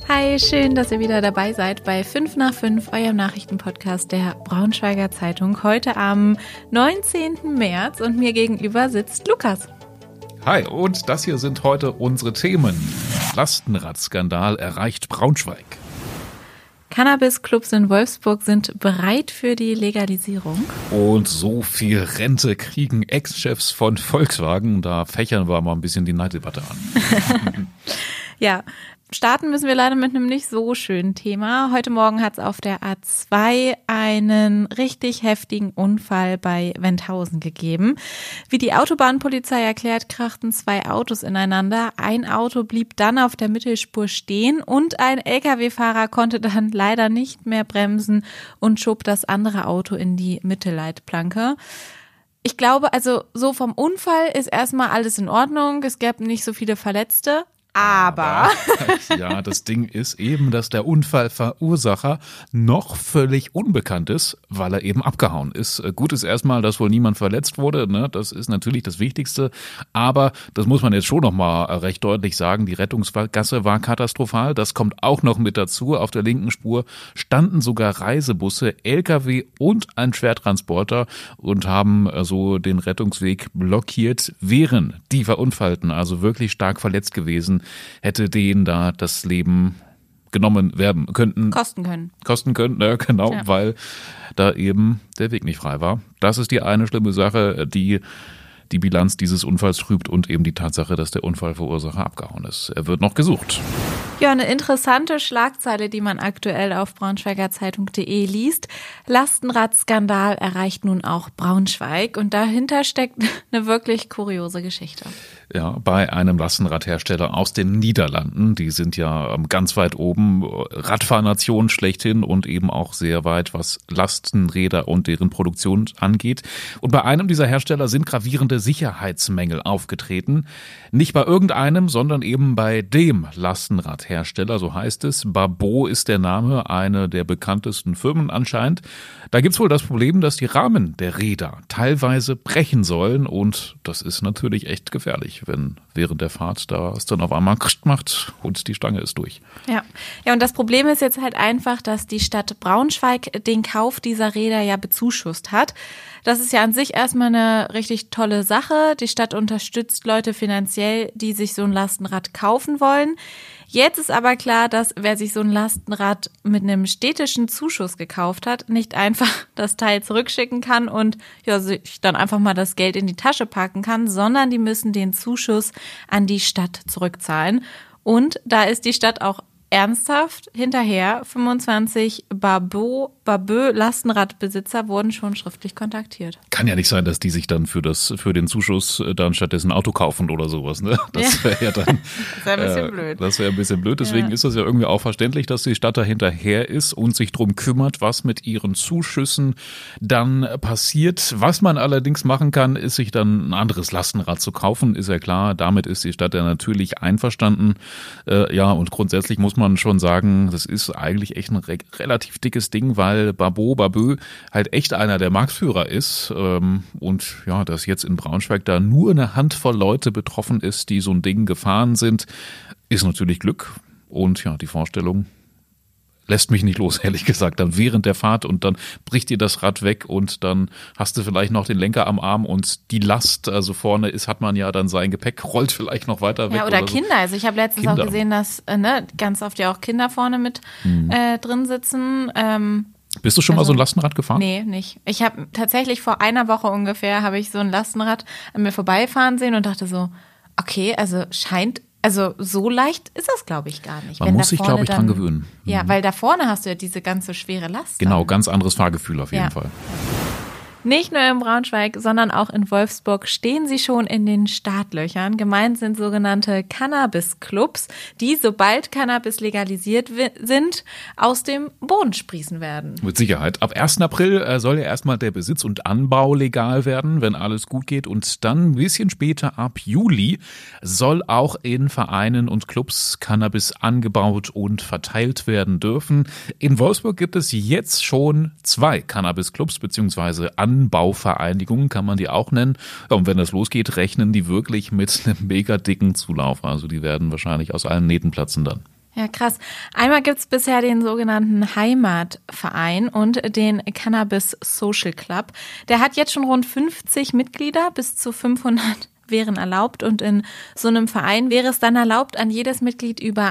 Hi, schön, dass ihr wieder dabei seid bei 5 nach 5, eurem Nachrichtenpodcast der Braunschweiger Zeitung. Heute am 19. März und mir gegenüber sitzt Lukas. Hi, und das hier sind heute unsere Themen. Lastenradskandal erreicht Braunschweig. Cannabis-Clubs in Wolfsburg sind bereit für die Legalisierung. Und so viel Rente kriegen Ex-Chefs von Volkswagen. Da fächern wir mal ein bisschen die Neiddebatte an. Ja, starten müssen wir leider mit einem nicht so schönen Thema. Heute Morgen hat es auf der A2 einen richtig heftigen Unfall bei Wendhausen gegeben. Wie die Autobahnpolizei erklärt, krachten 2 Autos ineinander. Ein Auto blieb dann auf der Mittelspur stehen und ein Lkw-Fahrer konnte dann leider nicht mehr bremsen und schob das andere Auto in die Mittelleitplanke. Ich glaube, also so vom Unfall ist erstmal alles in Ordnung. Es gab nicht so viele Verletzte. Aber ja, das Ding ist eben, dass der Unfallverursacher noch völlig unbekannt ist, weil er eben abgehauen ist. Gut ist erstmal, dass wohl niemand verletzt wurde, ne? Das ist natürlich das Wichtigste. Aber das muss man jetzt schon nochmal recht deutlich sagen, die Rettungsgasse war katastrophal. Das kommt auch noch mit dazu. Auf der linken Spur standen sogar Reisebusse, Lkw und ein Schwertransporter und haben so den Rettungsweg blockiert, wären die Verunfallten also wirklich stark verletzt gewesen, hätte denen da das Leben genommen werden könnten. Kosten können, ne, genau, ja. Weil da eben der Weg nicht frei war. Das ist die eine schlimme Sache, die die Bilanz dieses Unfalls trübt und eben die Tatsache, dass der Unfallverursacher abgehauen ist. Er wird noch gesucht. Ja, eine interessante Schlagzeile, die man aktuell auf braunschweigerzeitung.de liest. Lastenradskandal erreicht nun auch Braunschweig und dahinter steckt eine wirklich kuriose Geschichte. Ja, bei einem Lastenradhersteller aus den Niederlanden. Die sind ja ganz weit oben, Radfahrnation schlechthin und eben auch sehr weit, was Lastenräder und deren Produktion angeht. Und bei einem dieser Hersteller sind gravierende Sicherheitsmängel aufgetreten. Nicht bei irgendeinem, sondern eben bei dem Lastenradhersteller, so heißt es. Babot ist der Name, eine der bekanntesten Firmen anscheinend. Da gibt's wohl das Problem, dass die Rahmen der Räder teilweise brechen sollen und das ist natürlich echt gefährlich, wenn während der Fahrt da es dann auf einmal macht und die Stange ist durch. Ja, und das Problem ist jetzt halt einfach, dass die Stadt Braunschweig den Kauf dieser Räder ja bezuschusst hat. Das ist ja an sich erstmal eine richtig tolle Sache. Die Stadt unterstützt Leute finanziell, die sich so ein Lastenrad kaufen wollen. Jetzt ist aber klar, dass wer sich so ein Lastenrad mit einem städtischen Zuschuss gekauft hat, nicht einfach das Teil zurückschicken kann und ja, sich dann einfach mal das Geld in die Tasche packen kann, sondern die müssen den Zuschuss an die Stadt zurückzahlen. Und da ist die Stadt auch ernsthaft hinterher. 25 Babot Lastenradbesitzer wurden schon schriftlich kontaktiert. Kann ja nicht sein, dass die sich dann für den Zuschuss dann stattdessen ein Auto kaufen oder sowas, ne? Das wäre ja dann das wäre ein bisschen blöd. Das wäre ein bisschen blöd. Deswegen ist das ja irgendwie auch verständlich, dass die Stadt da hinterher ist und sich drum kümmert, was mit ihren Zuschüssen dann passiert. Was man allerdings machen kann, ist sich dann ein anderes Lastenrad zu kaufen, ist ja klar. Damit ist die Stadt ja natürlich einverstanden. Ja, und grundsätzlich muss man schon sagen, das ist eigentlich echt ein relativ dickes Ding, weil Babot halt echt einer der Marktführer ist und ja, dass jetzt in Braunschweig da nur eine Handvoll Leute betroffen ist, die so ein Ding gefahren sind, ist natürlich Glück und ja, die Vorstellung lässt mich nicht los, ehrlich gesagt. Dann während der Fahrt und dann bricht dir das Rad weg und dann hast du vielleicht noch den Lenker am Arm und die Last, also vorne hat man ja dann sein Gepäck, rollt vielleicht noch weiter weg. Ja, oder Kinder. So. Also ich habe letztens auch gesehen, dass ganz oft ja auch Kinder vorne mit drin sitzen. Bist du schon mal so ein Lastenrad gefahren? Nee, nicht. Ich habe tatsächlich vor einer Woche ungefähr habe ich so ein Lastenrad an mir vorbeifahren sehen und dachte so, okay, also so leicht ist das, glaube ich, gar nicht. Man muss sich, glaube ich, dran gewöhnen. Ja, weil da vorne hast du ja diese ganze schwere Last. Genau, ganz anderes Fahrgefühl auf jeden Fall. Nicht nur in Braunschweig, sondern auch in Wolfsburg stehen sie schon in den Startlöchern. Gemeint sind sogenannte Cannabis-Clubs, die, sobald Cannabis legalisiert sind, aus dem Boden sprießen werden. Mit Sicherheit. Ab 1. April soll ja erstmal der Besitz und Anbau legal werden, wenn alles gut geht. Und dann ein bisschen später, ab Juli, soll auch in Vereinen und Clubs Cannabis angebaut und verteilt werden dürfen. In Wolfsburg gibt es jetzt schon 2 Cannabis-Clubs bzw. Anbauvereinigungen, kann man die auch nennen. Ja, und wenn das losgeht, rechnen die wirklich mit einem mega dicken Zulauf. Also die werden wahrscheinlich aus allen Nähten platzen dann. Ja, krass. Einmal gibt's bisher den sogenannten Heimatverein und den Cannabis Social Club. Der hat jetzt schon rund 50 Mitglieder, bis zu 500 wären erlaubt. Und in so einem Verein wäre es dann erlaubt, an jedes Mitglied über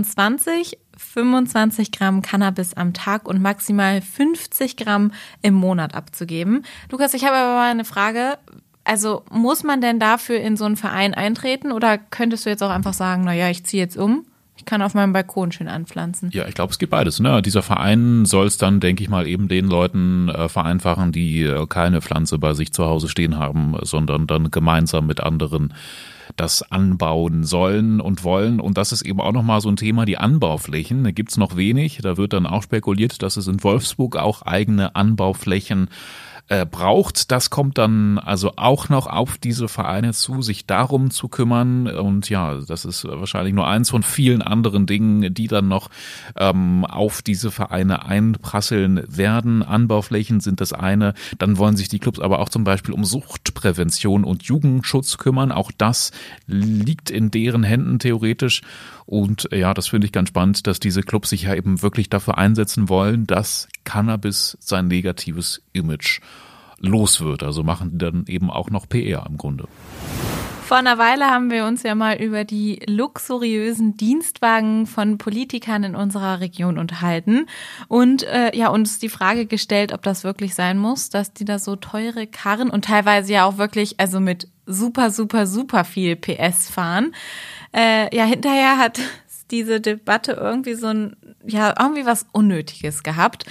25 Gramm Cannabis am Tag und maximal 50 Gramm im Monat abzugeben. Lukas, ich habe aber mal eine Frage. Also muss man denn dafür in so einen Verein eintreten oder könntest du jetzt auch einfach sagen, naja, ich ziehe jetzt um? Ich kann auf meinem Balkon schön anpflanzen. Ja, ich glaube, es gibt beides. Ne? Dieser Verein soll es dann, denke ich mal, eben den Leuten vereinfachen, die keine Pflanze bei sich zu Hause stehen haben, sondern dann gemeinsam mit anderen das anbauen sollen und wollen. Und das ist eben auch nochmal so ein Thema, die Anbauflächen. Da gibt's noch wenig. Da wird dann auch spekuliert, dass es in Wolfsburg auch eigene Anbauflächen braucht. Das kommt dann also auch noch auf diese Vereine zu, sich darum zu kümmern. Und ja, das ist wahrscheinlich nur eins von vielen anderen Dingen, die dann noch auf diese Vereine einprasseln werden. Anbauflächen sind das eine. Dann wollen sich die Clubs aber auch zum Beispiel um Suchtprävention und Jugendschutz kümmern. Auch das liegt in deren Händen theoretisch. Und ja, das finde ich ganz spannend, dass diese Clubs sich ja eben wirklich dafür einsetzen wollen, dass Cannabis sein negatives Image los wird. Also machen die dann eben auch noch PR im Grunde. Vor einer Weile haben wir uns ja mal über die luxuriösen Dienstwagen von Politikern in unserer Region unterhalten und uns die Frage gestellt, ob das wirklich sein muss, dass die da so teure Karren und teilweise ja auch wirklich also mit super viel PS fahren. Hinterher hat diese Debatte irgendwie irgendwie was Unnötiges gehabt.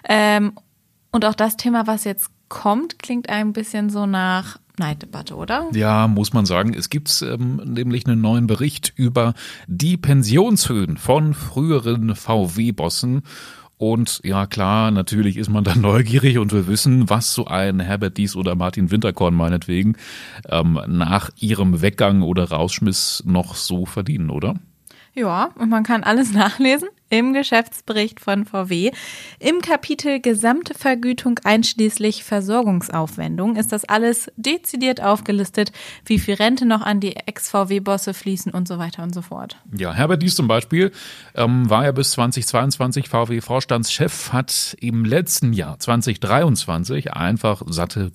Und auch das Thema, was jetzt kommt, klingt ein bisschen so nach Neiddebatte, oder? Ja, muss man sagen. Es gibt nämlich einen neuen Bericht über die Pensionshöhen von früheren VW-Bossen. Und ja, klar, natürlich ist man dann neugierig und will wissen, was so ein Herbert Diess oder Martin Winterkorn meinetwegen nach ihrem Weggang oder Rausschmiss noch so verdienen, oder? Ja, und man kann alles nachlesen im Geschäftsbericht von VW. Im Kapitel Gesamte Vergütung einschließlich Versorgungsaufwendung ist das alles dezidiert aufgelistet, wie viel Rente noch an die Ex-VW-Bosse fließen und so weiter und so fort. Ja, Herbert Diess zum Beispiel war ja bis 2022 VW-Vorstandschef, hat im letzten Jahr 2023 einfach satte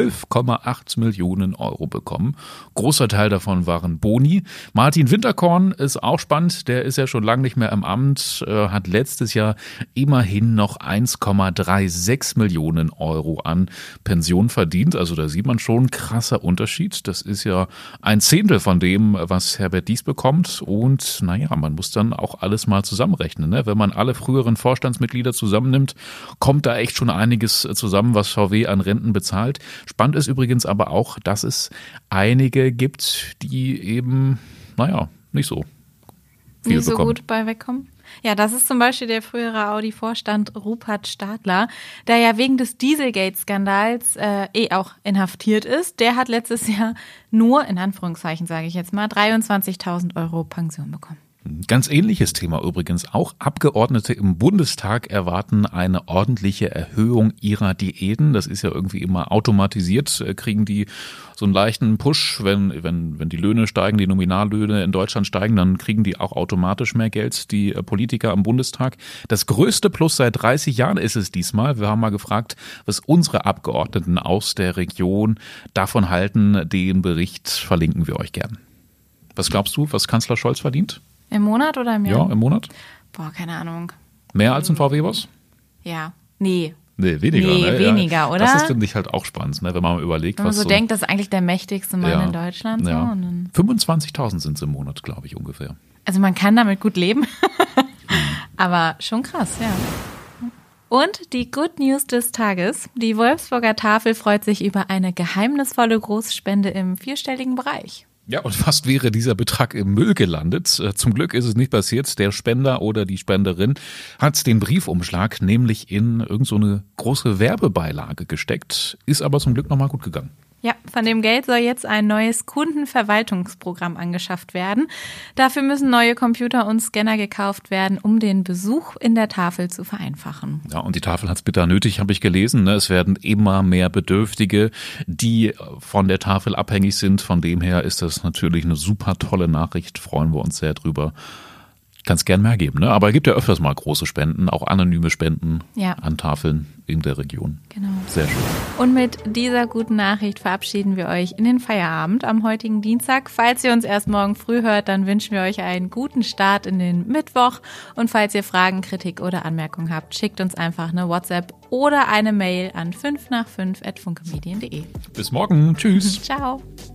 12,8 Millionen Euro bekommen. Großer Teil davon waren Boni. Martin Winterkorn ist auch spannend, der ist ja schon lange nicht mehr im Amt, hat letztes Jahr immerhin noch 1,36 Millionen Euro an Pension verdient. Also da sieht man schon, krasser Unterschied. Das ist ja ein Zehntel von dem, was Herbert Diess bekommt. Und naja, man muss dann auch alles mal zusammenrechnen. Ne? Wenn man alle früheren Vorstandsmitglieder zusammennimmt, kommt da echt schon einiges zusammen, was VW an Renten bezahlt. Spannend ist übrigens aber auch, dass es einige gibt, die eben, nicht so viel nicht so bekommen. gut bei wegkommen. Ja, das ist zum Beispiel der frühere Audi-Vorstand Rupert Stadler, der ja wegen des Dieselgate-Skandals auch inhaftiert ist. Der hat letztes Jahr nur, in Anführungszeichen sage ich jetzt mal, 23.000 Euro Pension bekommen. Ganz ähnliches Thema übrigens auch. Abgeordnete im Bundestag erwarten eine ordentliche Erhöhung ihrer Diäten. Das ist ja irgendwie immer automatisiert, kriegen die so einen leichten Push, wenn die Löhne steigen, die Nominallöhne in Deutschland steigen, dann kriegen die auch automatisch mehr Geld, die Politiker im Bundestag. Das größte Plus seit 30 Jahren ist es diesmal. Wir haben mal gefragt, was unsere Abgeordneten aus der Region davon halten. Den Bericht verlinken wir euch gern. Was glaubst du, was Kanzler Scholz verdient? Im Monat oder im Jahr? Ja, im Monat. Boah, keine Ahnung. Mehr als ein VW-Boss? Ja, nee. Nee, weniger. Nee, ne? weniger, ja, oder? Das ist, finde ich, halt auch spannend, ne? Wenn man mal überlegt, wenn man was so denkt, das ist eigentlich der mächtigste Mann in Deutschland. Ja. So, und dann 25.000 sind es im Monat, glaube ich, ungefähr. also man kann damit gut leben, aber schon krass, ja. Und die Good News des Tages. Die Wolfsburger Tafel freut sich über eine geheimnisvolle Großspende im vierstelligen Bereich. Ja, und fast wäre dieser Betrag im Müll gelandet. Zum Glück ist es nicht passiert. Der Spender oder die Spenderin hat den Briefumschlag nämlich in irgend so eine große Werbebeilage gesteckt, ist aber zum Glück nochmal gut gegangen. Ja, von dem Geld soll jetzt ein neues Kundenverwaltungsprogramm angeschafft werden. Dafür müssen neue Computer und Scanner gekauft werden, um den Besuch in der Tafel zu vereinfachen. Ja, und die Tafel hat's bitter nötig, habe ich gelesen. Es werden immer mehr Bedürftige, die von der Tafel abhängig sind. Von dem her ist das natürlich eine super tolle Nachricht. Freuen wir uns sehr drüber. Kannst gern mehr geben, ne? Aber es gibt ja öfters mal große Spenden, auch anonyme Spenden an Tafeln in der Region. Genau. Sehr schön. Und mit dieser guten Nachricht verabschieden wir euch in den Feierabend am heutigen Dienstag. Falls ihr uns erst morgen früh hört, dann wünschen wir euch einen guten Start in den Mittwoch. Und falls ihr Fragen, Kritik oder Anmerkungen habt, schickt uns einfach eine WhatsApp oder eine Mail an 5nach5@funkemedien.de. Bis morgen. Tschüss. Ciao.